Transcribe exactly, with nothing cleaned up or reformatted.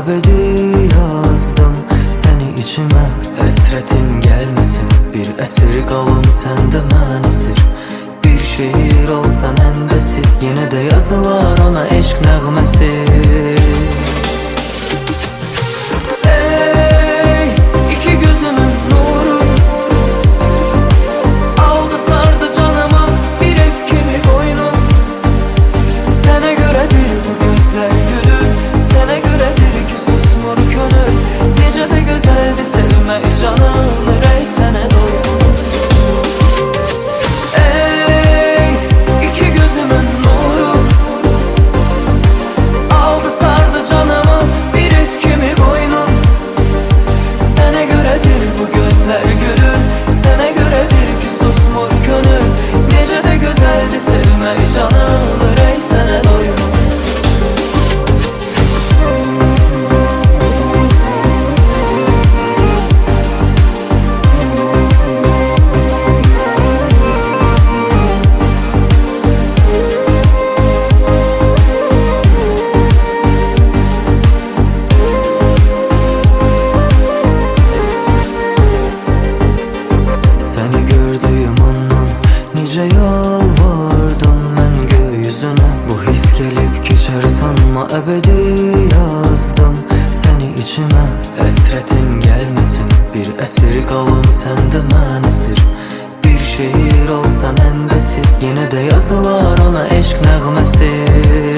ebedi yazdım seni içime. Esretin gelmesin, bir esir qalım səndə mən esir. Bir şehir olsan ən bəsit, yenə də yazılar ona eşq nəğməsi. Ey iki gözümün nuru, aldı sardı canımı bir ev kimi boynum. Sənə görədir bu gözlər gülür, sənə görədir ki susmur könül. Necə də gözəldir sevmək canım, ürək sənə doyur. Yalvardım mən gökyüzünə, bu his gelip geçer sanma, ebedi yazdım seni içime. Esretin gelmesin, bir esir qalım səndə mən esir. Bir şehir olsan ən bəsit, yenə də yazılar ona eşq nəğməsi.